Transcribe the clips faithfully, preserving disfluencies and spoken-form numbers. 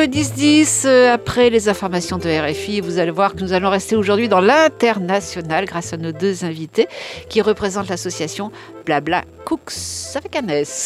le dix dix, euh, après les informations de R F I, vous allez voir que nous allons rester aujourd'hui dans l'international grâce à nos deux invités qui représentent l'association Blabla Cooks avec un S.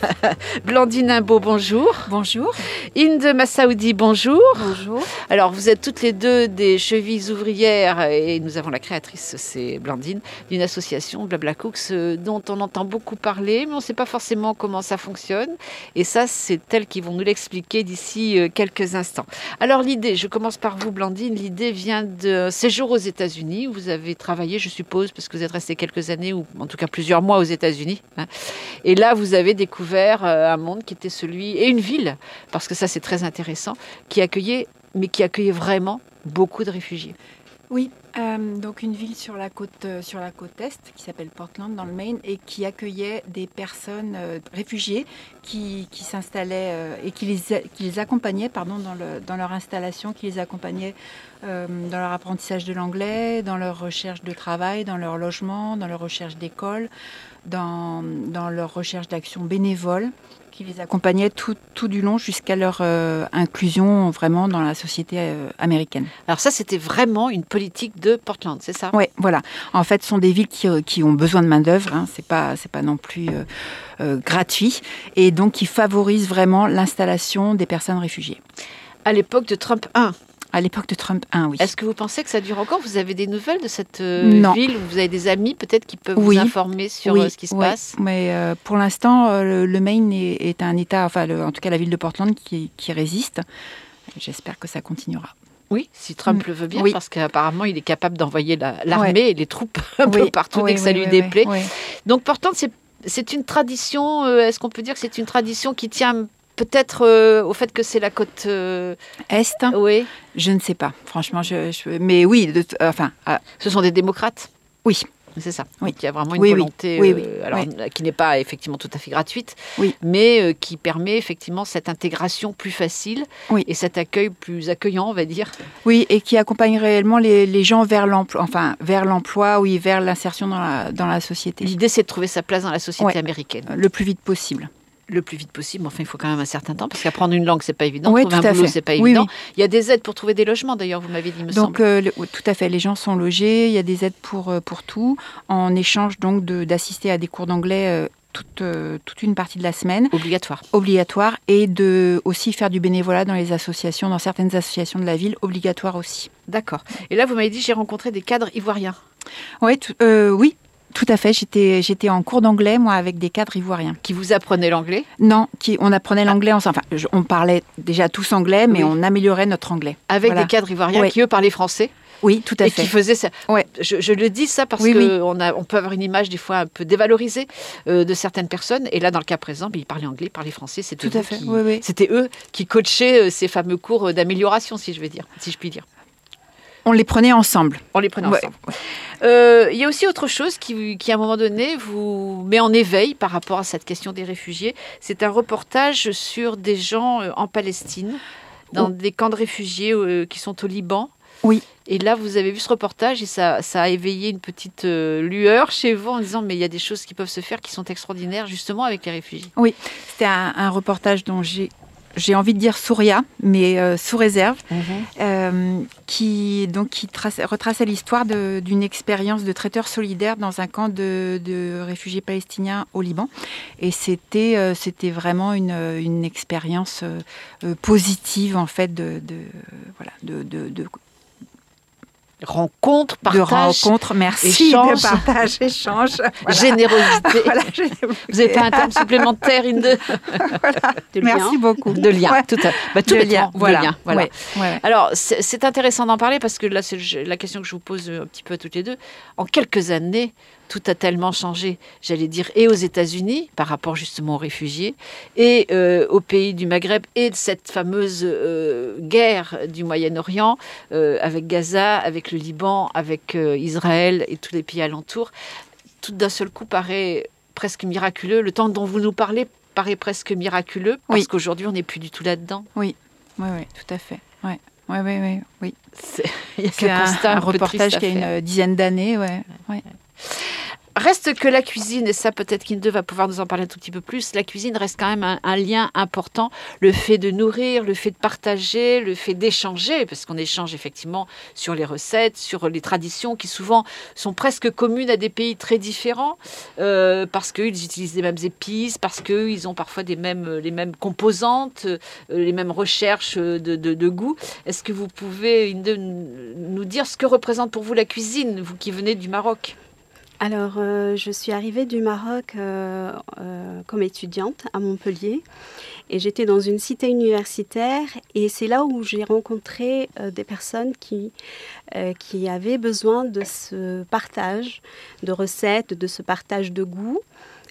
Blandine Imbeau, bonjour. Bonjour. Inde Massaoudi, bonjour. Bonjour. Alors, vous êtes toutes les deux des chevilles ouvrières et nous avons la créatrice, c'est Blandine, d'une association Blabla Cooks dont on entend beaucoup parler, mais on ne sait pas forcément comment ça fonctionne. Et ça, c'est elles qui vont nous l'expliquer d'ici quelques instants. Alors, l'idée, je commence par vous, Blandine, l'idée vient de séjour aux États-Unis. Vous avez travaillé, je suppose, parce que vous êtes resté quelques années, ou en tout cas plusieurs mois aux États-Unis. Hein. Et là, vous avez découvert un monde qui était celui, et une ville, parce que ça, c'est très intéressant, qui accueillait, mais qui accueillait vraiment beaucoup de réfugiés. Oui, euh, donc une ville sur la côte euh, sur la côte est qui s'appelle Portland dans le Maine et qui accueillait des personnes euh, réfugiées qui, qui s'installaient euh, et qui les qui les accompagnaient pardon dans le dans leur installation, qui les accompagnaient euh, dans leur apprentissage de l'anglais, dans leur recherche de travail, dans leur logement, dans leur recherche d'école, dans dans leur recherche d'action bénévole, qui les accompagnait tout, tout du long jusqu'à leur euh, inclusion vraiment dans la société euh, américaine. Alors ça, c'était vraiment une politique de Portland, c'est ça ? Oui, voilà. En fait, ce sont des villes qui, qui ont besoin de main-d'œuvre. Hein. Ce n'est pas, c'est pas non plus euh, euh, gratuit. Et donc, qui favorisent vraiment l'installation des personnes réfugiées. À l'époque de Trump un. À l'époque de Trump un, oui. Est-ce que vous pensez que ça dure encore ? Vous avez des nouvelles de cette euh, non. ville où vous avez des amis peut-être qui peuvent oui. vous informer sur oui. euh, ce qui se oui. passe ? Mais euh, pour l'instant, euh, le, le Maine est, est un État, enfin le, en tout cas la ville de Portland qui, qui résiste. J'espère que ça continuera. Oui, si Trump mmh. le veut bien, oui. parce qu'apparemment il est capable d'envoyer la, l'armée ouais. et les troupes un oui. peu partout oui, dès que oui, ça lui oui, déplaît. Oui, oui. Donc Portland, c'est, c'est une tradition, euh, est-ce qu'on peut dire que c'est une tradition qui tient peut-être euh, au fait que c'est la côte euh... Est. Oui. Je ne sais pas, franchement. Je, je... Mais oui, de, euh, enfin. Euh... Ce sont des démocrates. Oui. C'est ça. Oui. Donc il y a vraiment une oui, volonté, oui. Oui, euh, oui. alors, oui. qui n'est pas effectivement tout à fait gratuite, oui. mais euh, qui permet effectivement cette intégration plus facile oui. et cet accueil plus accueillant, on va dire. Oui, et qui accompagne réellement les, les gens vers l'emploi, enfin vers l'emploi, oui, vers l'insertion dans la, dans la société. L'idée, c'est de trouver sa place dans la société ouais. américaine. Le plus vite possible. Le plus vite possible, enfin il faut quand même un certain temps, parce qu'apprendre une langue, c'est pas évident, oui, trouver un boulot, c'est pas oui, évident. Oui. Il y a des aides pour trouver des logements, d'ailleurs, vous m'avez dit, me donc, semble. Euh, le, tout à fait, les gens sont logés, il y a des aides pour, pour tout, en échange donc de, d'assister à des cours d'anglais euh, toute, euh, toute une partie de la semaine. Obligatoire. Obligatoire, et de aussi faire du bénévolat dans les associations, dans certaines associations de la ville, obligatoire aussi. D'accord. Et là, vous m'avez dit, j'ai rencontré des cadres ivoiriens. Ouais, t- euh, oui. Tout à fait, j'étais, j'étais en cours d'anglais, moi, avec des cadres ivoiriens. Qui vous apprenaient l'anglais ? Non, qui, on apprenait l'anglais ensemble. Enfin, on parlait déjà tous anglais, mais oui. on améliorait notre anglais. Avec voilà. des cadres ivoiriens oui. qui, eux, parlaient français ? Oui, tout à et fait. Et qui faisaient ça. Ouais. Je, je le dis ça parce oui, qu'on oui. on peut avoir une image des fois un peu dévalorisée euh, de certaines personnes. Et là, dans le cas présent, ils parlaient anglais, ils parlaient français. C'était tout à fait. Qui, oui, oui. C'était eux qui coachaient euh, ces fameux cours d'amélioration, si je veux dire, si je puis dire. On les prenait ensemble. On les prenait ouais. ensemble. Il euh, y a aussi autre chose qui, qui, à un moment donné, vous met en éveil par rapport à cette question des réfugiés. C'est un reportage sur des gens en Palestine, dans oh. des camps de réfugiés euh, qui sont au Liban. Oui. Et là, vous avez vu ce reportage et ça, ça a éveillé une petite euh, lueur chez vous en disant mais il y a des choses qui peuvent se faire qui sont extraordinaires justement avec les réfugiés. Oui, c'était un, un reportage dont j'ai... J'ai envie de dire Souria, mais euh, sous réserve, mmh. euh, qui, donc, qui trace, retraçait l'histoire de, d'une expérience de traiteur solidaire dans un camp de, de réfugiés palestiniens au Liban. Et c'était, euh, c'était vraiment une, une expérience euh, positive, en fait, de, de, voilà, de, de, de rencontre, partage, de rencontre, merci, échange, de partage, échange, voilà. générosité. Voilà, générosité. Vous n'avez pas un terme supplémentaire, Inde voilà. de Merci lien. beaucoup. De lien, ouais. tout à bah, tout de lien, voilà. lien, voilà. Ouais. Ouais. Alors, c'est, c'est intéressant d'en parler parce que là, c'est la question que je vous pose un petit peu à toutes les deux. En quelques années, tout a tellement changé, j'allais dire, et aux États-Unis, par rapport justement aux réfugiés, et euh, aux pays du Maghreb, et de cette fameuse euh, guerre du Moyen-Orient, euh, avec Gaza, avec le Liban, avec euh, Israël et tous les pays alentours. Tout d'un seul coup paraît presque miraculeux. Le temps dont vous nous parlez paraît presque miraculeux, parce oui. qu'aujourd'hui, on n'est plus du tout là-dedans. Oui, oui, oui, tout à fait. Ouais. Oui, oui, oui. oui. C'est, il y a c'est un, un, constat un, un reportage qui a une dizaine d'années. Ouais. Ouais. reste que la cuisine, et ça peut-être qu'Inde va pouvoir nous en parler un tout petit peu plus, la cuisine reste quand même un, un lien important. Le fait de nourrir, le fait de partager, le fait d'échanger, parce qu'on échange effectivement sur les recettes, sur les traditions qui souvent sont presque communes à des pays très différents, euh, parce qu'ils utilisent les mêmes épices, parce qu'ils ont parfois des mêmes, les mêmes composantes, euh, les mêmes recherches de, de, de goût. Est-ce que vous pouvez, Inde, nous dire ce que représente pour vous la cuisine, vous qui venez du Maroc ? Alors, euh, je suis arrivée du Maroc euh, euh, comme étudiante à Montpellier et j'étais dans une cité universitaire et c'est là où j'ai rencontré euh, des personnes qui, euh, qui avaient besoin de ce partage de recettes, de ce partage de goût.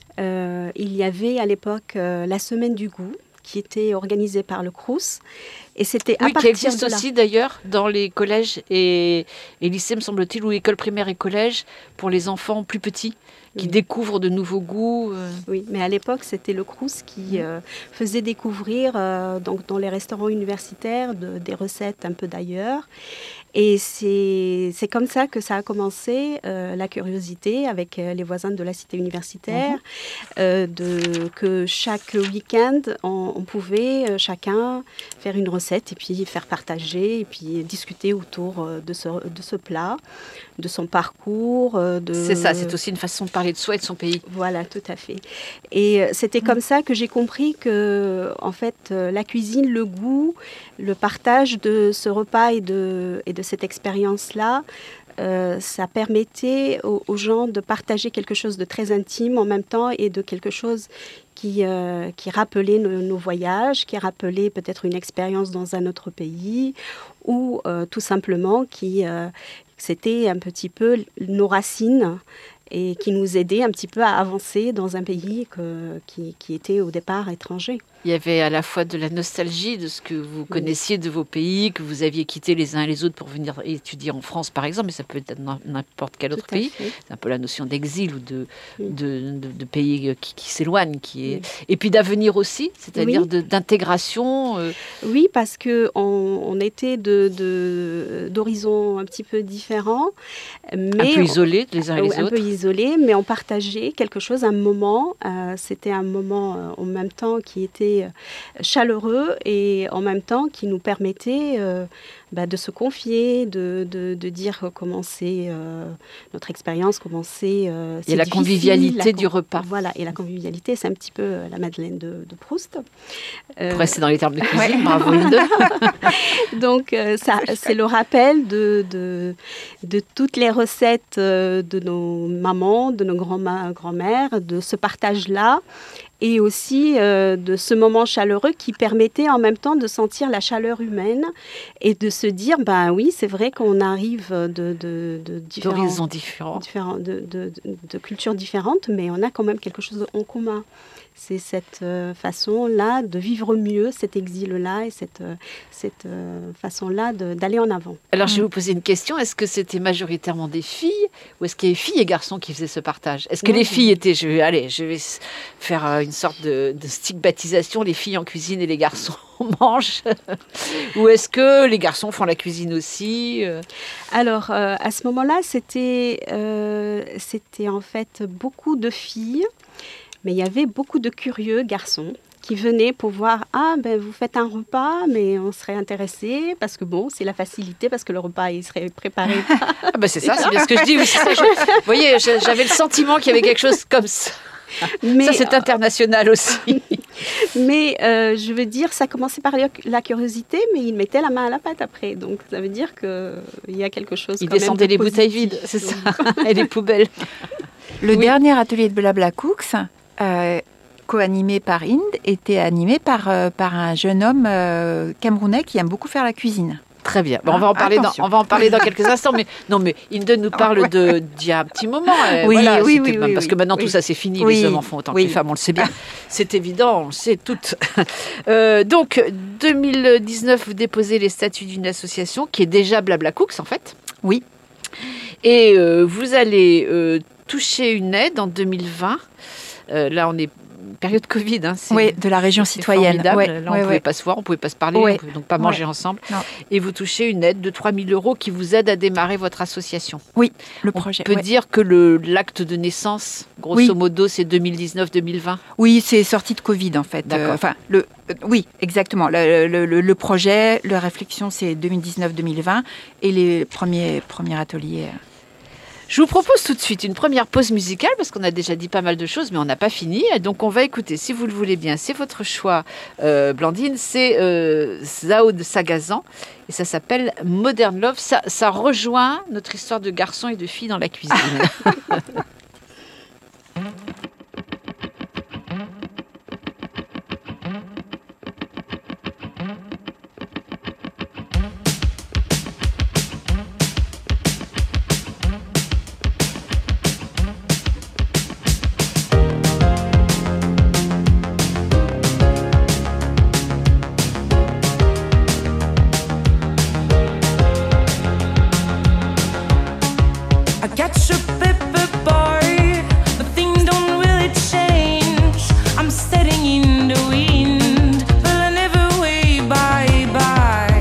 Euh, il y avait à l'époque euh, la semaine du goût qui était organisée par le Crous. Et c'était à oui, partir qui existe de là. aussi d'ailleurs dans les collèges et, et lycées, me semble-t-il, ou écoles primaires et collèges, pour les enfants plus petits, qui oui. découvrent de nouveaux goûts. Euh... Oui, mais à l'époque, c'était le Crous qui euh, faisait découvrir euh, donc, dans les restaurants universitaires de, des recettes un peu d'ailleurs. Et c'est, c'est comme ça que ça a commencé, euh, la curiosité avec euh, les voisins de la cité universitaire, mmh. euh, de, que chaque week-end, on, on pouvait euh, chacun faire une recette et puis faire partager et puis discuter autour euh, de, ce, de ce plat, de son parcours. Euh, de... C'est ça, c'est aussi une façon de parler de soi et de son pays. Voilà, tout à fait. Et euh, c'était mmh. comme ça que j'ai compris que, en fait, euh, la cuisine, le goût, le partage de ce repas et de, et de cette expérience-là, euh, ça permettait aux, aux gens de partager quelque chose de très intime en même temps et de quelque chose qui, euh, qui rappelait nos, nos voyages, qui rappelait peut-être une expérience dans un autre pays ou euh, tout simplement qui, euh, c'était un petit peu nos racines et qui nous aidait un petit peu à avancer dans un pays que, qui, qui était au départ étranger. Il y avait à la fois de la nostalgie de ce que vous connaissiez de vos pays, que vous aviez quitté les uns et les autres pour venir étudier en France, par exemple, mais ça peut être dans n'importe quel autre pays. Fait. C'est un peu la notion d'exil ou de, oui. de, de, de pays qui, qui s'éloignent. Qui est... oui. Et puis d'avenir aussi, c'est-à-dire oui. de, d'intégration. Euh... Oui, parce qu'on on était de, de, d'horizons un petit peu différents. Mais un peu isolés les uns et les un autres. Un peu isolés, mais on partageait quelque chose, un moment. Euh, c'était un moment euh, en même temps qui était chaleureux et en même temps qui nous permettait euh, bah, de se confier, de, de, de dire comment c'est euh, notre expérience, comment c'est. Euh, et la difficile, convivialité la, du repas. Voilà, et la convivialité, c'est un petit peu euh, la Madeleine de, de Proust. Euh, Pour rester dans les termes de cuisine, ouais. Bravo Inde. Donc, euh, ça, c'est le rappel de, de, de toutes les recettes euh, de nos mamans, de nos grands-ma- grands-mères, de ce partage-là. Et aussi euh, de ce moment chaleureux qui permettait en même temps de sentir la chaleur humaine et de se dire, ben oui, c'est vrai qu'on arrive de, de, de différents, d'horizons différents, différents de, de, de, de cultures différentes, mais on a quand même quelque chose en commun. C'est cette euh, façon-là de vivre mieux, cet exil-là et cette, euh, cette euh, façon-là de, d'aller en avant. Alors, je vais vous poser une question. Est-ce que c'était majoritairement des filles ou est-ce qu'il y avait filles et garçons qui faisaient ce partage ? Est-ce que non, les filles étaient... Je vais, allez, je vais faire une sorte de, de stigmatisation, les filles en cuisine et les garçons mangent. Ou est-ce que les garçons font la cuisine aussi ? Alors, euh, à ce moment-là, c'était, euh, c'était en fait beaucoup de filles. Mais il y avait beaucoup de curieux garçons qui venaient pour voir « Ah, ben vous faites un repas, mais on serait intéressé parce que bon, c'est la facilité, parce que le repas, il serait préparé. » Ah ben c'est ça, c'est bien ce que je dis. Oui, c'est ça, je... Vous voyez, j'avais le sentiment qu'il y avait quelque chose comme ça. Mais, ça, c'est international aussi. Mais euh, je veux dire, ça commençait par la curiosité, mais ils mettaient la main à la pâte après. Donc, ça veut dire qu'il y a quelque chose. Ils descendaient les positif. Bouteilles vides, c'est ça, et les poubelles. Le oui. dernier atelier de Blabla Cooks, euh, co-animé par Inde, était animé par, euh, par un jeune homme euh, camerounais qui aime beaucoup faire la cuisine. Très bien. Bon, on, va en parler dans, on va en parler dans quelques instants. Mais non, mais Inde nous parle ouais. de, d'il y a un petit moment. Oui, voilà, oui, oui, même, oui. Parce que maintenant, oui. tout ça, c'est fini. Oui. Les hommes en font autant oui. que les femmes, on le sait bien. C'est évident, on le sait toutes. Euh, donc, deux mille dix-neuf, vous déposez les statuts d'une association qui est déjà Blabla Cooks, en fait. Oui. Et euh, vous allez euh, toucher une aide en deux mille vingt. Euh, là, on est période Covid. Hein, oui, de la région citoyenne. Ouais, Là, on ne ouais, pouvait ouais. pas se voir, on ne pouvait pas se parler, Ouais. on ne pouvait donc pas manger Ouais. ensemble. Non. Et vous touchez une aide de trois mille euros qui vous aide à démarrer votre association. Oui, le On projet. peut ouais. dire que le, l'acte de naissance, grosso Oui. modo, c'est deux mille dix-neuf deux mille vingt. Oui, c'est sorti de Covid en fait. D'accord. Euh, enfin, le, euh, oui, exactement. Le, le, le, le projet, la réflexion, c'est deux mille dix-neuf deux mille vingt et les premiers, premiers ateliers. Je vous propose tout de suite une première pause musicale parce qu'on a déjà dit pas mal de choses, mais on n'a pas fini. Donc on va écouter, si vous le voulez bien, c'est votre choix, euh, Blandine, c'est euh, Zao de Sagazan et ça s'appelle Modern Love. Ça, ça rejoint notre histoire de garçons et de filles dans la cuisine. I got your pepper boy, but things don't really change. I'm standing in the wind, but I never way bye bye.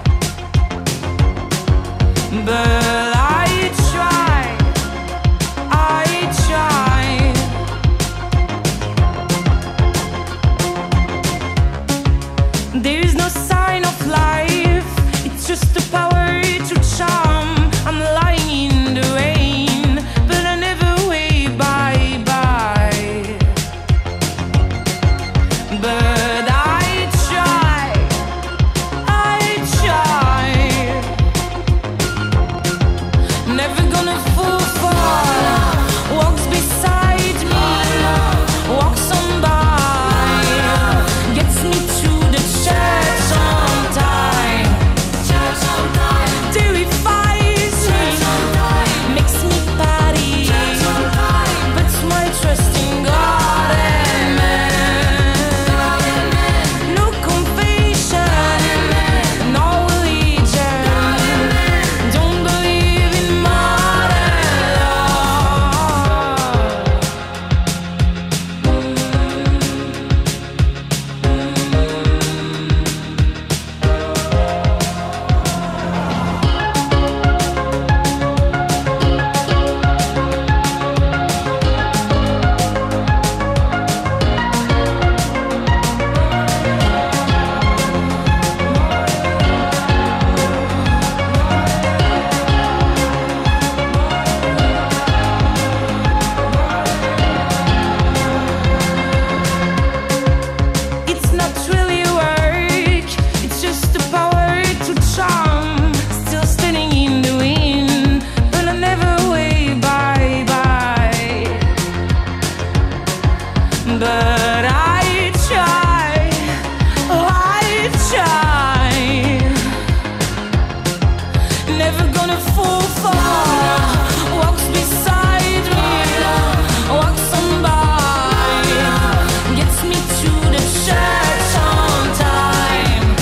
But I try, I try. There is no sign of life, it's just the power to charm. I'm lying in the rain, but I never way bye bye. But I try, I try. Never gonna fall far. Walks beside me, walks on by, gets me to the church on time. Terrifies me, makes me party, puts my trust in God and man. No confession, no religion, don't believe in modern love. It's not really work, it's just the power to charm. Still standing in the wind, but I never way bye bye. But I try, oh I try. Never gonna fall far. Walks beside me, walks on by, gets me to the church on time.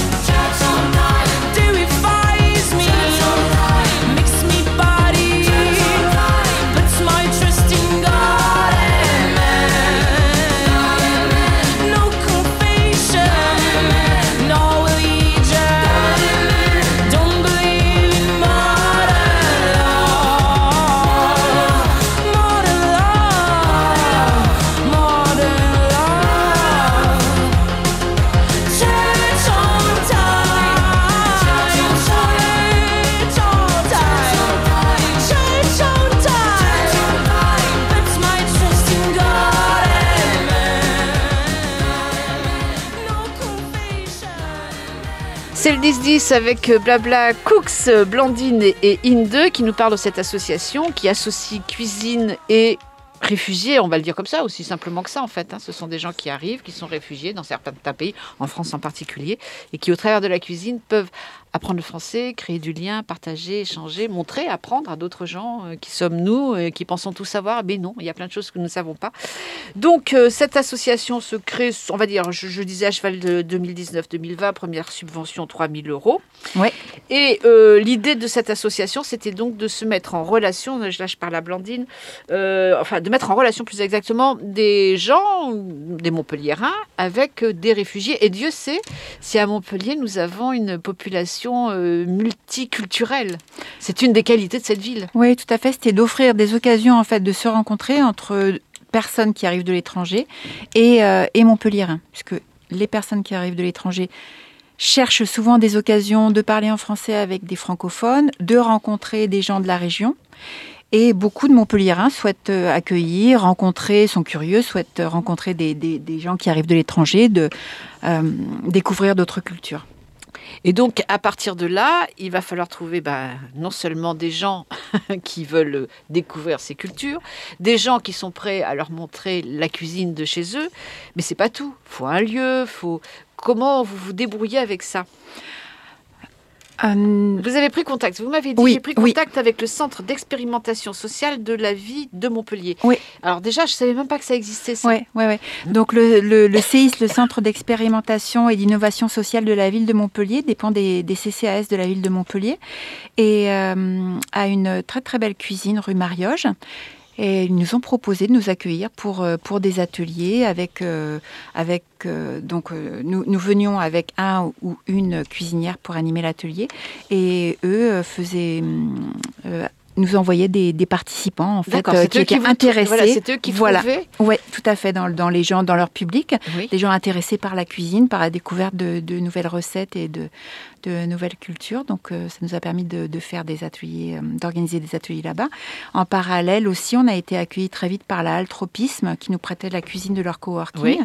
Terrifies me, makes me body, puts my trust in God and man. No confession, no religion, don't believe in modern love. Modern love, modern love. Church on time, church on time, church on time, puts my trust in God and man. No confession. C'est le dix dix avec Blabla Cooks, Blandine et Inde qui nous parlent de cette association qui associe cuisine et réfugiés, on va le dire comme ça, aussi simplement que ça en fait. Hein. Ce sont des gens qui arrivent, qui sont réfugiés dans certains pays, en France en particulier, et qui au travers de la cuisine peuvent apprendre le français, créer du lien, partager, échanger, montrer, apprendre à d'autres gens euh, qui sommes nous, euh, qui pensons tout savoir. Mais non, il y a plein de choses que nous ne savons pas. Donc, euh, cette association se crée, on va dire, je, je disais à cheval de deux mille dix-neuf deux mille vingt, première subvention trois mille euros. Ouais. Et euh, l'idée de cette association, c'était donc de se mettre en relation, là je parle à Blandine, euh, enfin de mettre en relation plus exactement des gens, des Montpelliérains, avec des réfugiés. Et Dieu sait si à Montpellier, nous avons une population euh, multiculturelle. C'est une des qualités de cette ville. Oui, tout à fait. C'était d'offrir des occasions en fait de se rencontrer entre personnes qui arrivent de l'étranger et, euh, et Montpelliérains, puisque les personnes qui arrivent de l'étranger cherchent souvent des occasions de parler en français avec des francophones, de rencontrer des gens de la région. Et beaucoup de Montpelliérains souhaitent accueillir, rencontrer, sont curieux, souhaitent rencontrer des, des, des gens qui arrivent de l'étranger, de euh, découvrir d'autres cultures. Et donc, à partir de là, il va falloir trouver ben, non seulement des gens qui veulent découvrir ces cultures, des gens qui sont prêts à leur montrer la cuisine de chez eux, mais c'est pas tout. Il faut un lieu, faut... Comment vous vous débrouillez avec ça ? Euh... Vous avez pris contact, vous m'avez dit, oui, j'ai pris oui. contact avec le Centre d'expérimentation sociale de la vie de Montpellier. Oui. Alors déjà, je ne savais même pas que ça existait, ça. Oui, oui, oui. Donc le, le, le C I S, le Centre d'expérimentation et d'innovation sociale de la ville de Montpellier, dépend des, des C C A S de la ville de Montpellier et euh, a une très très belle cuisine rue Marioge. Et ils nous ont proposé de nous accueillir pour, pour des ateliers avec, euh, avec euh, donc euh, nous, nous venions avec un ou une cuisinière pour animer l'atelier et eux faisaient euh, nous envoyaient des, des participants en fait euh, qui étaient intéressés. Voilà, c'est eux qui voilà. trouvaient. Oui, tout à fait dans, dans les gens, dans leur public, oui. Des gens intéressés par la cuisine, par la découverte de, de nouvelles recettes et de, de nouvelles cultures. Donc euh, ça nous a permis de, de faire des ateliers, euh, d'organiser des ateliers là-bas. En parallèle aussi, on a été accueillis très vite par la Halle Tropisme qui nous prêtait la cuisine de leur coworking. Oui.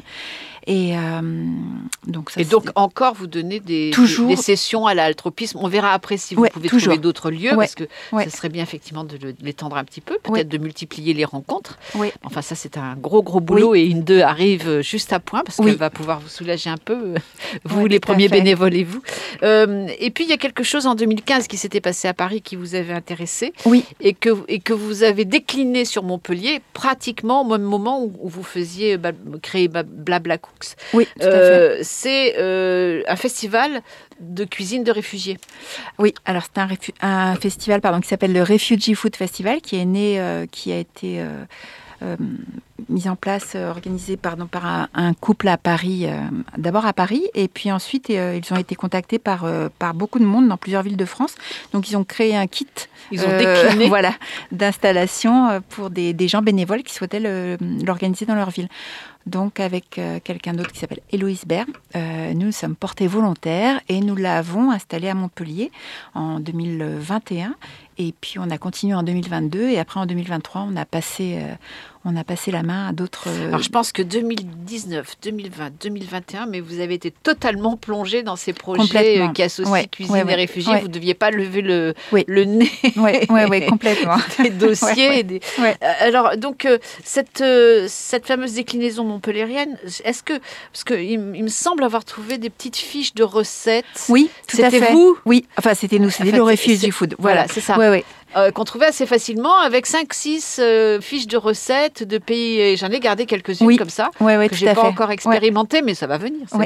Et euh, donc, ça, et donc encore vous donnez des, toujours... des, des sessions à l'altropisme. On verra après si vous ouais, pouvez toujours. trouver d'autres lieux ouais, parce que ouais. ça serait bien effectivement de, le, de l'étendre un petit peu, peut-être ouais. de multiplier les rencontres. Ouais. Enfin ça c'est un gros gros boulot oui. et une deux arrive juste à point parce oui. qu'elle va pouvoir vous soulager un peu, vous ouais, les premiers fait. bénévoles et vous. Euh, et puis il y a quelque chose en deux mille quinze qui s'était passé à Paris qui vous avait intéressé oui. et, que, et que vous avez décliné sur Montpellier pratiquement au même moment où, où vous faisiez bah, créer bah, Blabla Cooks. Oui. Euh, c'est euh, un festival de cuisine de réfugiés. Oui, alors c'est un, réfu- un festival pardon, qui s'appelle le Refugee Food Festival, qui est né, euh, qui a été euh, euh, mis en place, euh, organisé pardon, par un, un couple à Paris, euh, d'abord à Paris, et puis ensuite euh, ils ont été contactés par, euh, par beaucoup de monde dans plusieurs villes de France. Donc ils ont créé un kit Ils ont décliné. euh, voilà, d'installation pour des, des gens bénévoles qui souhaitaient le, l'organiser dans leur ville. Donc avec euh, quelqu'un d'autre qui s'appelle Héloïse Baird, euh, nous nous sommes portés volontaires et nous l'avons installé à Montpellier en deux mille vingt et un. Et puis on a continué en deux mille vingt-deux et après en deux mille vingt-trois on a passé, euh, on a passé la main à d'autres... Euh... Alors je pense que deux mille dix-neuf, deux mille vingt, deux mille vingt et un, mais vous avez été totalement plongé dans ces projets euh, qui associent ouais, cuisine ouais, et ouais, réfugiés. ouais. Vous ne deviez pas lever le, oui. le nez. Oui, ouais, ouais, complètement. Des dossiers. ouais, ouais. Des... Ouais. Alors donc euh, cette, euh, cette fameuse déclinaison montpelliérienne, est-ce que... Parce qu'il il me semble avoir trouvé des petites fiches de recettes. Oui, tout c'était à fait. C'était vous Oui, enfin c'était nous, c'était en fait, le Refugee Food. Voilà, voilà c'est ça. Ouais, ouais. Euh, qu'on trouvait assez facilement avec cinq six euh, fiches de recettes de pays. Et j'en ai gardé quelques-unes oui. comme ça, ouais, ouais, que je n'ai pas fait. encore expérimenté, ouais. mais ça va venir. Ça ouais.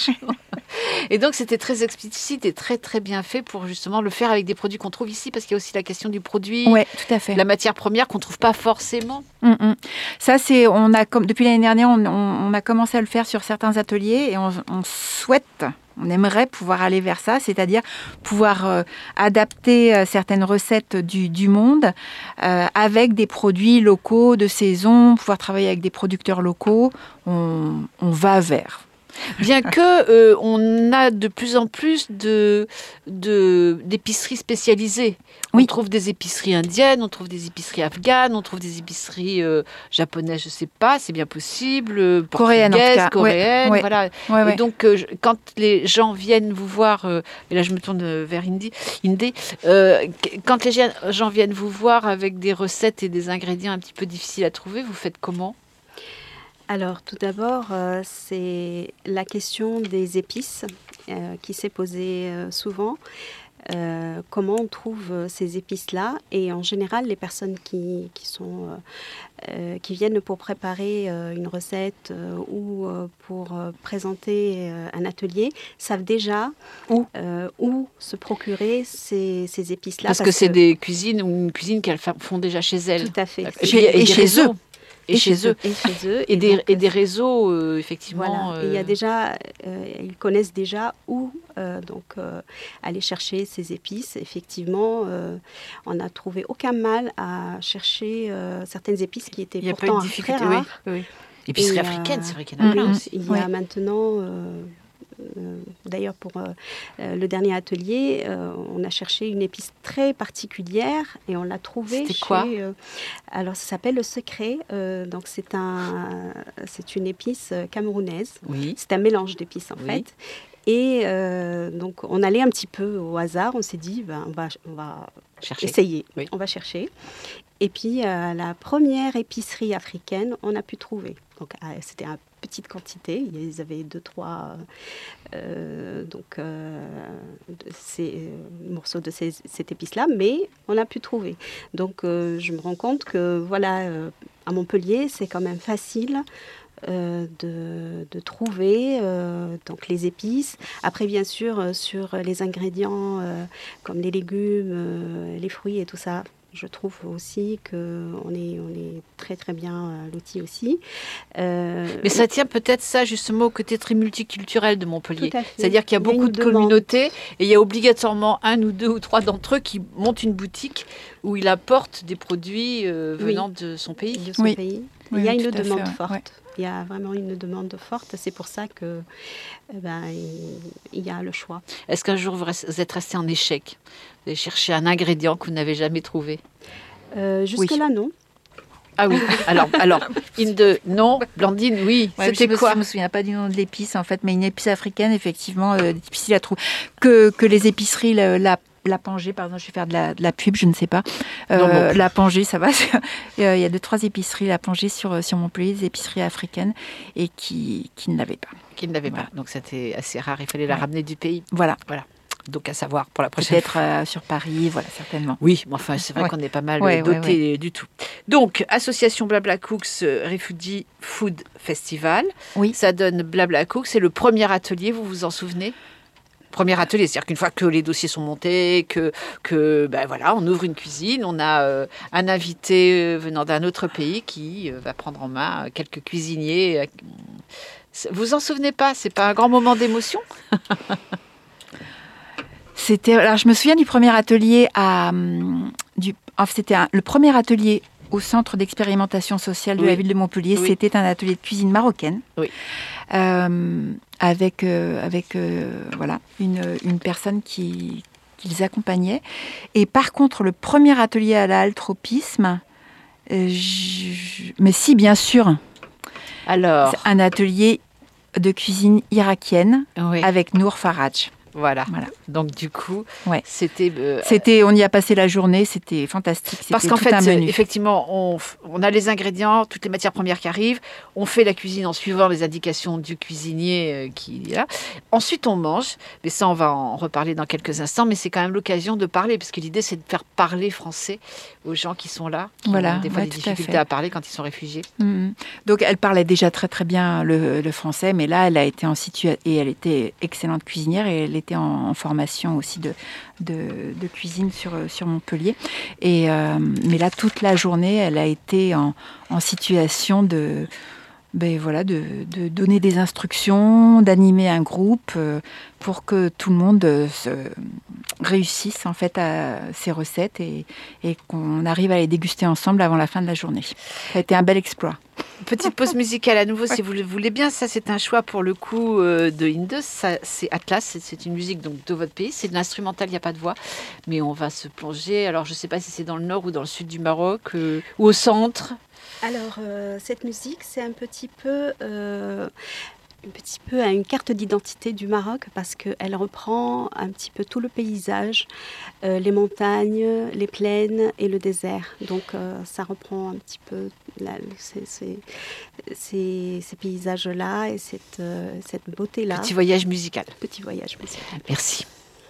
Et donc, c'était très explicite et très, très bien fait pour justement le faire avec des produits qu'on trouve ici, parce qu'il y a aussi la question du produit, ouais, tout à fait. la matière première qu'on ne trouve pas forcément. Mm-hmm. Ça, c'est, on a, comme, depuis l'année dernière, on, on, on a commencé à le faire sur certains ateliers et on, on souhaite... On aimerait pouvoir aller vers ça, c'est-à-dire pouvoir euh, adapter euh, certaines recettes du, du monde euh, avec des produits locaux de saison, pouvoir travailler avec des producteurs locaux. On, on va vers. Bien que euh, on a de plus en plus de, de, d'épiceries spécialisées. Oui. On trouve des épiceries indiennes, on trouve des épiceries afghanes, on trouve des épiceries euh, japonaises, je ne sais pas, c'est bien possible, coréennes, portugaises, coréennes, ouais, voilà. Ouais, ouais. Et donc, euh, quand les gens viennent vous voir, euh, et là je me tourne vers Indy, Indé, euh, quand les gens viennent vous voir avec des recettes et des ingrédients un petit peu difficiles à trouver, vous faites comment ? Alors, tout d'abord, euh, c'est la question des épices euh, qui s'est posée euh, souvent. Euh, comment on trouve euh, ces épices-là. Et en général, les personnes qui, qui, sont, euh, euh, qui viennent pour préparer euh, une recette euh, ou euh, pour euh, présenter euh, un atelier savent déjà où, euh, où se procurer ces, ces épices-là. Parce, parce que, que c'est des cuisines ou une cuisine qu'elles font déjà chez elles. Tout à fait. Et, et, et, et chez réseaux. eux. Et, et chez, chez eux. Et chez eux. Et, et, des, donc, et des réseaux, euh, effectivement. Voilà. Euh... Et il y a déjà, euh, ils connaissent déjà où euh, donc, euh, aller chercher ces épices. Effectivement, euh, on n'a trouvé aucun mal à chercher euh, certaines épices qui étaient pourtant très rares. Oui, oui. Épicerie et, africaine, euh, c'est vrai qu'il y en a oui, plein aussi. Il y a oui. maintenant... Euh, Euh, d'ailleurs, pour euh, euh, le dernier atelier, euh, on a cherché une épice très particulière et on l'a trouvée. C'était quoi euh, Alors, ça s'appelle le secret. Euh, donc, c'est un, c'est une épice camerounaise. Oui. C'est un mélange d'épices, en oui. fait. Et euh, donc, on allait un petit peu au hasard. On s'est dit, ben, on va, on va chercher. essayer. Oui. On va chercher. Et puis, euh, la première épicerie africaine, on a pu trouver. Donc, euh, c'était un petite quantité, ils avaient deux, trois euh, donc, euh, ces, euh, morceaux de ces, cette épice-là, mais on a pu trouver. Donc euh, je me rends compte que voilà, euh, à Montpellier, c'est quand même facile euh, de, de trouver euh, donc les épices. Après, bien sûr, euh, sur les ingrédients euh, comme les légumes, euh, les fruits et tout ça, je trouve aussi qu'on est, on est très très bien à l'outil aussi. Euh, Mais ça tient peut-être ça justement au côté très multiculturel de Montpellier. C'est-à-dire qu'il y a beaucoup il y a de communautés et il y a obligatoirement un ou deux ou trois d'entre eux qui montent une boutique où il apporte des produits euh, venant oui. de son pays. De son oui. pays. Oui, il y a oui, une demande fait, forte. Ouais. Il y a vraiment une demande forte. C'est pour ça que eh ben, il y a le choix. Est-ce qu'un jour vous êtes resté en échec? Vous avez cherché un ingrédient que vous n'avez jamais trouvé? euh, Jusque-là, oui. non. Ah oui, alors, alors Inde, non, Blandine, oui, ouais, c'était je quoi? Je ne me souviens pas du nom de l'épice, en fait, mais une épice africaine, effectivement, euh, difficile à trouver. Que, que les épiceries, la, la, la Pangée, pardon, je vais faire de la, de la pub, je ne sais pas. Euh, non, bon. La Pangée, ça va. Il y a deux, trois épiceries, la Pangée sur, sur Montpellier, des épiceries africaines, et qui, qui ne l'avaient pas. Qui ne l'avaient voilà. pas, donc c'était assez rare, il fallait la ouais. ramener du pays. Voilà. Voilà. Donc à savoir pour la prochaine Peut-être euh, sur Paris, voilà, certainement. Oui, mais enfin, c'est vrai ouais. qu'on est pas mal ouais, doté ouais, ouais. du tout. Donc, association Blabla Cooks Refugee Food Festival. Oui. Ça donne Blabla Cooks. C'est le premier atelier, vous vous en souvenez? Premier atelier, c'est-à-dire qu'une fois que les dossiers sont montés, que, que ben voilà, on ouvre une cuisine, on a euh, un invité venant d'un autre pays qui euh, va prendre en main quelques cuisiniers. Vous vous en souvenez pas? C'est pas un grand moment d'émotion? C'était, alors je me souviens du premier atelier à, du, enfin, c'était un, le premier atelier au centre d'expérimentation sociale de oui. la ville de Montpellier. Oui. C'était un atelier de cuisine marocaine, oui. euh, avec euh, avec euh, voilà une, une personne qui, qui les accompagnait. Et par contre, le premier atelier à la halle Tropisme, euh, je, mais si bien sûr, alors c'est un atelier de cuisine irakienne oui. avec Nour Faraj. Voilà. voilà. Donc du coup, ouais. c'était... Euh, c'était, on y a passé la journée, c'était fantastique. C'était parce qu'en fait, un menu. effectivement, on, on a les ingrédients, toutes les matières premières qui arrivent, on fait la cuisine en suivant les indications du cuisinier euh, qui est là. Ensuite, on mange, mais ça, on va en reparler dans quelques instants, mais c'est quand même l'occasion de parler, parce que l'idée, c'est de faire parler français aux gens qui sont là, qui voilà, ont des fois ouais, des difficultés à, à parler quand ils sont réfugiés. Mmh. Donc, elle parlait déjà très très bien le, le français, mais là, elle a été en situation, et elle était excellente cuisinière, et elle était en, en formation aussi de, de, de cuisine sur, sur Montpellier. Et, euh, mais là, toute la journée, elle a été en, en situation de, ben voilà, de, de donner des instructions, d'animer un groupe euh, pour que tout le monde euh, se réussisse en fait à ces recettes et, et qu'on arrive à les déguster ensemble avant la fin de la journée. Ça a été un bel exploit. Petite pause musicale à nouveau, ouais. si vous le voulez bien. Ça, c'est un choix pour le coup euh, de Inde. Ça, c'est Atlas, c'est, c'est une musique donc, de votre pays. C'est de l'instrumental, il n'y a pas de voix. Mais on va se plonger. Alors, je ne sais pas si c'est dans le nord ou dans le sud du Maroc euh, ou au centre. Alors, euh, cette musique, c'est un petit peu... Euh, un petit peu à une carte d'identité du Maroc parce qu'elle reprend un petit peu tout le paysage, euh, les montagnes, les plaines et le désert. Donc euh, ça reprend un petit peu la, ces, ces, ces, ces paysages-là et cette, euh, cette beauté-là. Petit voyage musical. Petit voyage musical. Merci.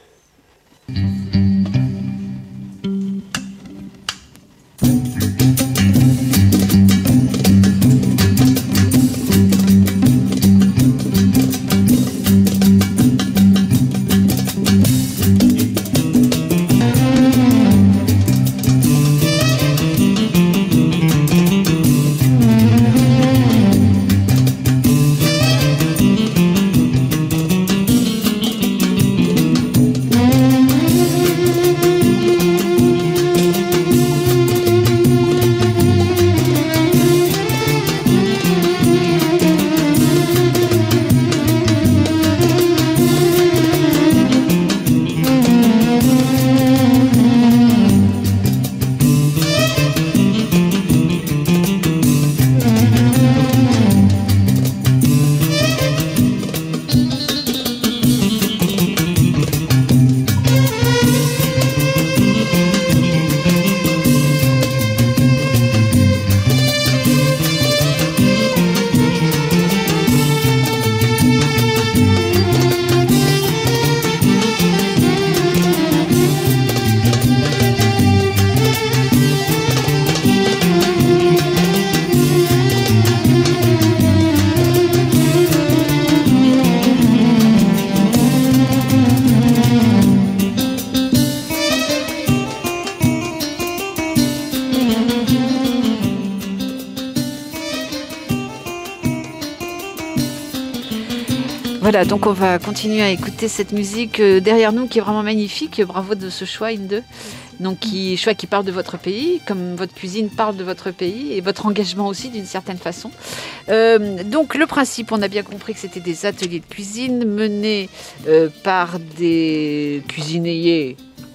Voilà, donc on va continuer à écouter cette musique euh, derrière nous qui est vraiment magnifique. Bravo de ce choix, Inde. Donc, qui, choix qui parle de votre pays, comme votre cuisine parle de votre pays et votre engagement aussi d'une certaine façon. Euh, donc, le principe, on a bien compris que c'était des ateliers de cuisine menés euh, par des cuisiniers,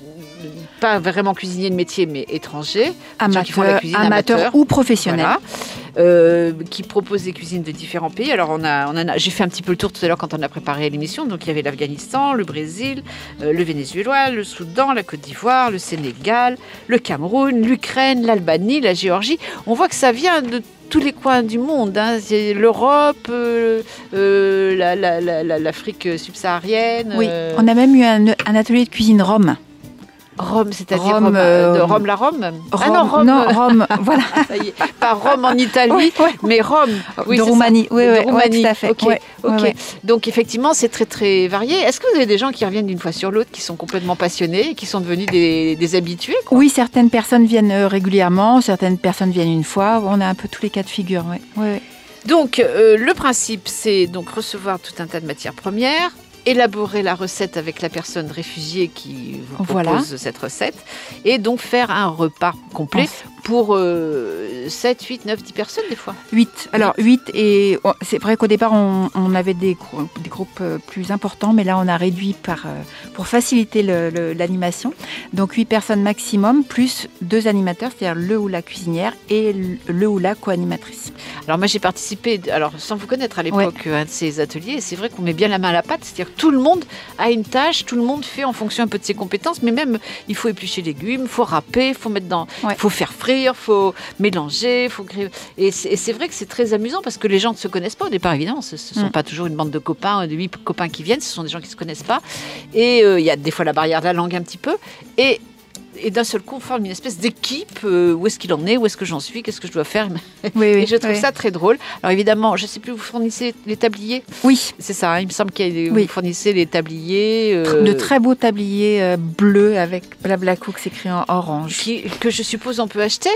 pas vraiment cuisiniers de métier, mais étrangers, Amateur, qui font la cuisine amateur amateur ou professionnel. Voilà. Euh, qui proposent des cuisines de différents pays. Alors, on a, on en a, j'ai fait un petit peu le tour tout à l'heure quand on a préparé l'émission. Donc, il y avait l'Afghanistan, le Brésil, euh, le Venezuela, le Soudan, la Côte d'Ivoire, le Sénégal, le Cameroun, l'Ukraine, l'Albanie, la Géorgie. On voit que ça vient de tous les coins du monde. Hein. C'est l'Europe, euh, euh, la, la, la, la, l'Afrique subsaharienne. Oui, euh, on a même eu un, un atelier de cuisine Rome. Rome, c'est-à-dire Rome, Rome, euh, de Rome la Rome. Rome, Ah non, Rome, non, Rome, voilà. Ça y est. Pas Rome en Italie, Ouais, ouais. mais Rome. Oui, de c'est Roumanie, ça. oui, de oui, Roumanie. ouais, tout à fait. Ok, Ouais, ok. ouais, ouais. Donc effectivement, c'est très très varié. Est-ce que vous avez des gens qui reviennent d'une fois sur l'autre, qui sont complètement passionnés, et qui sont devenus des, des habitués, quoi? Oui, certaines personnes viennent euh, régulièrement, certaines personnes viennent une fois. On a un peu tous les cas de figure, oui. Ouais, ouais. Donc euh, le principe, c'est donc recevoir tout un tas de matières premières, élaborer la recette avec la personne réfugiée qui vous propose Voilà. cette recette, et donc faire un repas complet pour euh, sept, huit, neuf, dix personnes des fois. huit. Alors huit, et oh, c'est vrai qu'au départ on, on avait des, grou- des groupes euh, plus importants, mais là on a réduit par, euh, pour faciliter le- le- l'animation. Donc huit personnes maximum, plus deux animateurs, c'est-à-dire le ou la cuisinière et le, le ou la co-animatrice. Alors moi j'ai participé, alors sans vous connaître à l'époque, à un de ces ateliers, et c'est vrai qu'on met bien la main à la pâte, c'est-à-dire que tout le monde a une tâche, tout le monde fait en fonction un peu de ses compétences, mais même il faut éplucher les légumes, il faut râper, il faut mettre dans, il Ouais. faut faire frire, il faut mélanger, il faut griller. Et c'est, et c'est vrai que c'est très amusant parce que les gens ne se connaissent pas au départ, évidemment, ce ne sont Mm. pas toujours une bande de copains, de huit copains qui viennent, ce sont des gens qui ne se connaissent pas, et euh, il y a des fois la barrière de la langue un petit peu, et Et d'un seul coup, on forme une espèce d'équipe. Euh, où est-ce qu'il en est? Où est-ce que j'en suis? Qu'est-ce que je dois faire? Oui, oui, Et je trouve oui. ça très drôle. Alors évidemment, je ne sais plus, vous fournissez les tabliers? Oui, C'est ça, hein, il me semble que Oui. vous fournissez les tabliers. euh, de très beaux tabliers euh, bleus avec Blablacook écrit en orange. qui- que je suppose on peut acheter?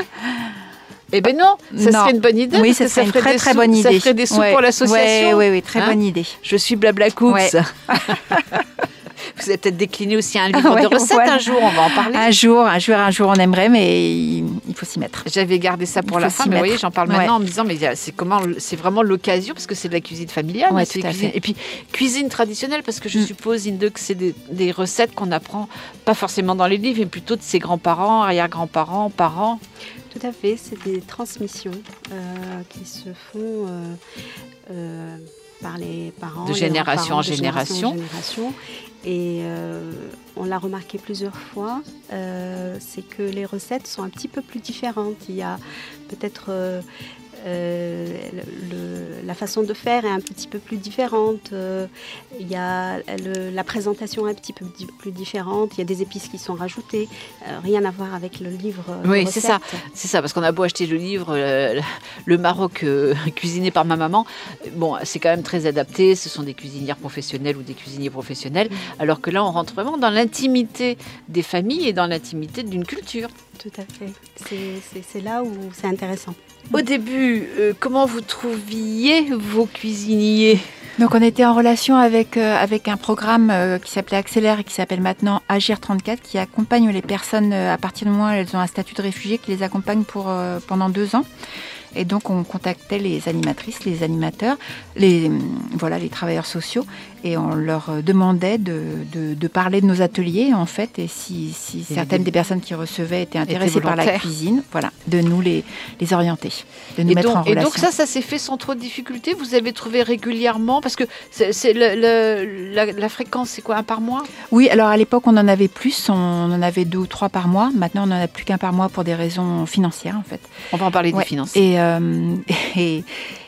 Eh ben non, ça Non. serait une bonne idée. Oui, parce ça que serait une ferait très des très sous- bonne idée. Ça ferait des sous Ouais, pour l'association. Oui, oui, oui, très Hein bonne idée. Je suis Blablacooks. Ouais. Vous avez peut-être décliné aussi un livre Ouais, de recettes voilà. un jour, on va en parler. Un jour, un jour, un jour, on aimerait, mais il, il faut s'y mettre. J'avais gardé ça pour Il la faut fin, s'y mais vous voyez, mettre. j'en parle Ouais. maintenant en me disant, mais il y a- c'est comment, c'est vraiment l'occasion parce que c'est de la cuisine familiale, Ouais, hein, c'est tout à cuisine- fait. et puis cuisine traditionnelle parce que je Mm. suppose, Inde, que c'est des, des recettes qu'on apprend pas forcément dans les livres, mais plutôt de ses grands-parents, arrière-grands-parents, parents. Tout à fait, c'est des transmissions euh, qui se font euh, euh, par les parents. De les génération grands-parents, en de génération. en génération. Et euh, on l'a remarqué plusieurs fois, euh, c'est que les recettes sont un petit peu plus différentes. Il y a peut-être... Euh, Euh, le, la façon de faire est un petit peu plus différente. Euh, il y a le, la présentation est un petit peu di- plus différente. Il y a des épices qui sont rajoutées. Euh, rien à voir avec le livre. de Oui, c'est ça. recettes. C'est ça, parce qu'on a beau acheter le livre, euh, le Maroc euh, cuisiné par ma maman, bon, c'est quand même très adapté. Ce sont des cuisinières professionnelles ou des cuisiniers professionnels, alors que là, on rentre vraiment dans l'intimité des familles et dans l'intimité d'une culture. Tout à fait. C'est, c'est, c'est là où c'est intéressant. Au début, euh, comment vous trouviez vos cuisiniers ? Donc on était en relation avec, euh, avec un programme euh, qui s'appelait Accélère et qui s'appelle maintenant Agir trente-quatre, qui accompagne les personnes euh, à partir du moment où elles ont un statut de réfugié, qui les accompagne pour, euh, pendant deux ans. Et donc on contactait les animatrices, les animateurs, les, voilà, les travailleurs sociaux, et on leur demandait de, de, de parler de nos ateliers en fait, et si, si certaines des personnes qui recevaient étaient intéressées par la cuisine, voilà, de nous les, les orienter, de nous et mettre donc, en relation. Et donc ça, ça s'est fait sans trop de difficultés. Vous avez trouvé régulièrement, parce que c'est, c'est le, le, la, la fréquence, c'est quoi, un par mois ? Oui, alors à l'époque on en avait plus, on en avait deux ou trois par mois. Maintenant on n'en a plus qu'un par mois pour des raisons financières en fait. On va en parler ouais. des finances. Et, euh, et,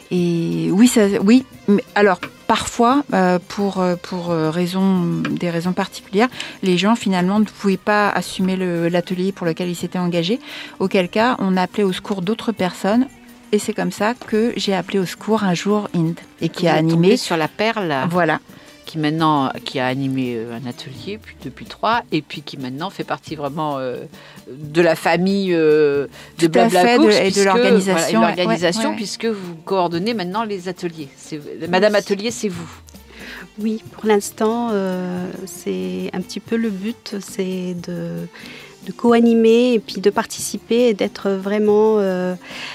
et oui, ça, oui. Mais alors parfois, euh, pour pour raison, des raisons particulières, les gens finalement ne pouvaient pas assumer le, l'atelier pour lequel ils s'étaient engagés. Auquel cas, on a appelé au secours d'autres personnes. Et c'est comme ça que j'ai appelé au secours un jour Inde et qui Vous a êtes animé tombée sur la perle. Voilà. Qui maintenant, qui a animé un atelier puis, depuis trois, et puis qui maintenant fait partie vraiment euh, de la famille euh, de Tout à Blabla fait, Cooks, de- et de puisque- l'organisation, voilà, et de l'organisation, ouais, ouais. puisque vous coordonnez maintenant les ateliers. C'est, Madame Atelier, c'est vous. Oui, pour l'instant, euh, c'est un petit peu le but, c'est de, de co-animer et puis de participer et d'être vraiment euh,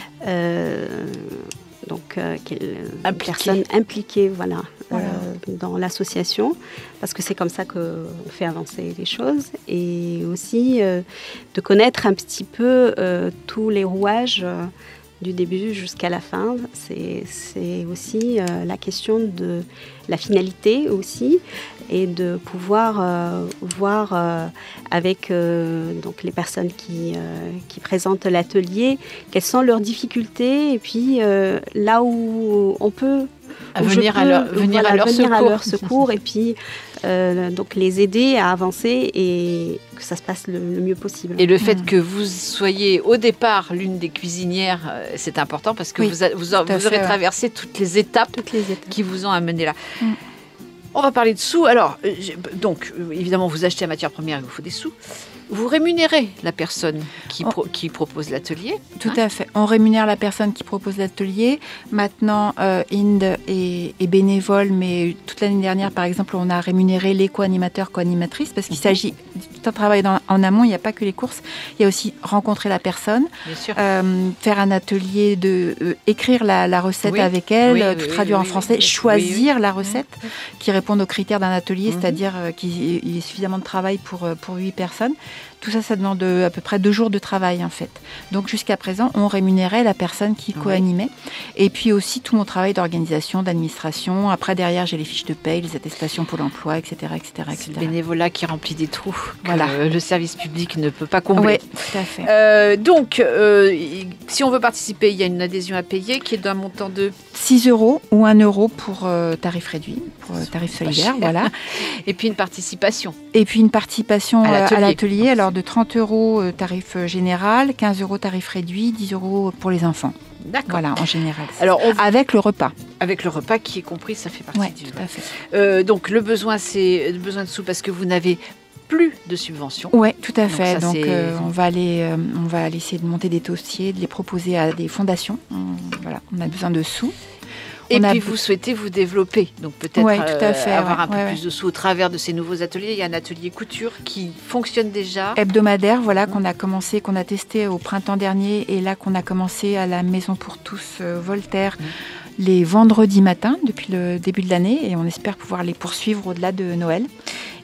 euh, donc, euh, quelle, Impliquée. personne impliquée voilà, Voilà. euh, dans l'association, parce que c'est comme ça qu'on fait avancer les choses, et aussi euh, de connaître un petit peu euh, tous les rouages euh, du début jusqu'à la fin. C'est, c'est aussi euh, la question de la finalité aussi, et de pouvoir euh, voir euh, avec euh, donc les personnes qui, euh, qui présentent l'atelier quelles sont leurs difficultés, et puis euh, là où on peut À où je venir, à peux, leur, venir voilà, à leur venir secours. à leur secours, et puis euh, donc les aider à avancer et que ça se passe le, le mieux possible. Et le fait Mm. que vous soyez au départ l'une des cuisinières, euh, c'est important parce que Oui, vous, a- vous, a- tout à vous aurez fait, ouais. traversé toutes les étapes Toutes les étapes. qui vous ont amené là. Mm. On va parler de sous. Alors, euh, j'ai- donc, euh, évidemment, vous achetez la matière première, il vous faut des sous. Vous rémunérez la personne qui, Oh. pro- qui propose l'atelier. Tout à fait. On rémunère la personne qui propose l'atelier. Maintenant, euh, Inde est, est bénévole, mais toute l'année dernière, par exemple, on a rémunéré les co-animateurs, co-animatrices, parce qu'il s'agit d'un travail dans- en amont. Il n'y a pas que les courses. Il y a aussi rencontrer la personne, Bien sûr. euh, faire un atelier de euh, écrire la, la recette Oui. avec elle, Oui, euh, oui, tout oui, traduire oui, en français, oui, oui. choisir Oui, la recette qui répond aux critères d'un atelier, Mhm. c'est-à-dire euh, qu'il y ait suffisamment de travail pour euh, pour huit personnes. Tout ça, ça demande euh, à peu près deux jours de travail, en fait. Donc, jusqu'à présent, on rémunérait la personne qui Oui. co-animait. Et puis aussi, tout mon travail d'organisation, d'administration. Après, derrière, j'ai les fiches de paye, les attestations Pôle emploi, et cetera, et cetera, et C'est le cetera. bénévolat qui remplit des trous que Voilà. euh, le service public ne peut pas combler. Oui, tout à fait. Euh, donc, euh, si on veut participer, il y a une adhésion à payer qui est d'un montant de... six euros ou un euro pour euh, tarif réduit, pour euh, tarif solidaire, cher. voilà. Et puis une participation. Et puis une participation À euh, l'atelier. à l'atelier, alors de trente euros euh, tarif euh, général, quinze euros tarif réduit, dix euros pour les enfants. D'accord. Voilà, en général. Alors, on- Avec le repas. avec le repas qui est compris, ça fait partie Oui, du... tout à fait. Euh, donc, le besoin, c'est le besoin de sous parce que vous n'avez plus de subventions. Oui, tout à Donc fait. ça, Donc, c'est- euh, on, va aller, euh, on va aller essayer de monter des dossiers, de les proposer à des fondations. On, voilà, on a besoin de sous. Et On a puis, be- vous souhaitez vous développer. Donc, peut-être Ouais, tout à euh, fait, avoir ouais, un peu ouais, plus de sous au travers de ces nouveaux ateliers. Il y a un atelier couture qui fonctionne déjà. Hebdomadaire, voilà, qu'on a commencé, qu'on a testé au printemps dernier, et là qu'on a commencé à la Maison pour tous euh, Voltaire les vendredis matins depuis le début de l'année, et on espère pouvoir les poursuivre au-delà de Noël.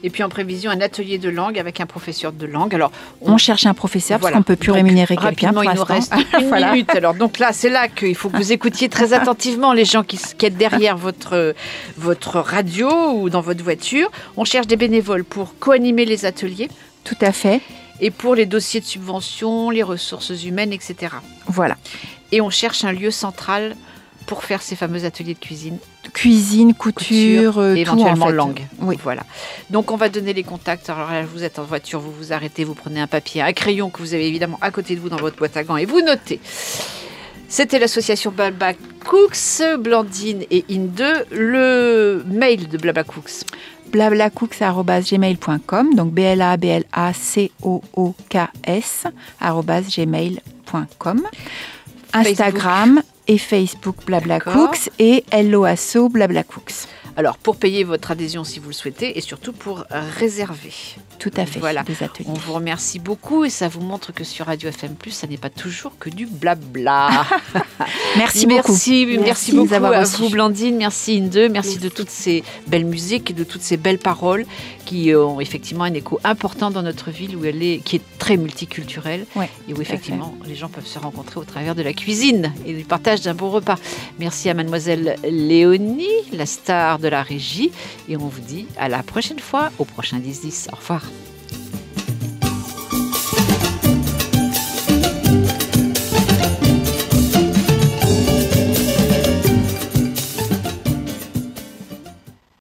Et puis en prévision, un atelier de langue avec un professeur de langue. Alors, On cherche un professeur Voilà. parce qu'on ne peut plus Donc, rémunérer quelqu'un rapidement, pour il nous l'instant. reste une Voilà. minute. Alors, donc là, c'est là qu'il faut que vous écoutiez très attentivement les gens qui, qui êtes derrière votre, votre radio ou dans votre voiture. On cherche des bénévoles pour co-animer les ateliers Tout à fait. et pour les dossiers de subvention, les ressources humaines, et cetera. Voilà. Et on cherche un lieu central pour faire ces fameux ateliers de cuisine, Cuisine, couture, euh, et tout, éventuellement en fait. langue. Oui. Voilà. Donc on va donner les contacts. Alors là, vous êtes en voiture, vous vous arrêtez, vous prenez un papier, un crayon que vous avez évidemment à côté de vous dans votre boîte à gants et vous notez. C'était l'association Blabla Cooks, Blandine et Inde. Le mail de Blabla Cooks. blablacooks arobase gmail point com, donc B L A B L A C O O K S arobase gmail point com. Instagram et Facebook Blabla D'accord. Cooks et L O A S O Blabla Cooks. Alors pour payer votre adhésion si vous le souhaitez et surtout pour réserver. Tout à fait, Voilà. des ateliers. On vous remercie beaucoup et ça vous montre que sur Radio F M plus, ça n'est pas toujours que du blabla. Merci beaucoup. Merci, merci, Merci de beaucoup nous avoir à reçus. vous Blandine, merci Inde, merci, merci de toutes ces belles musiques et de toutes ces belles paroles qui ont effectivement un écho important dans notre ville où elle est, qui est très multiculturelle Ouais, et où tout à effectivement les gens peuvent se rencontrer au travers de la cuisine et du partage d'un bon repas. Merci à mademoiselle Léonie, la star de la régie et on vous dit à la prochaine fois, au prochain dix dix. Au revoir.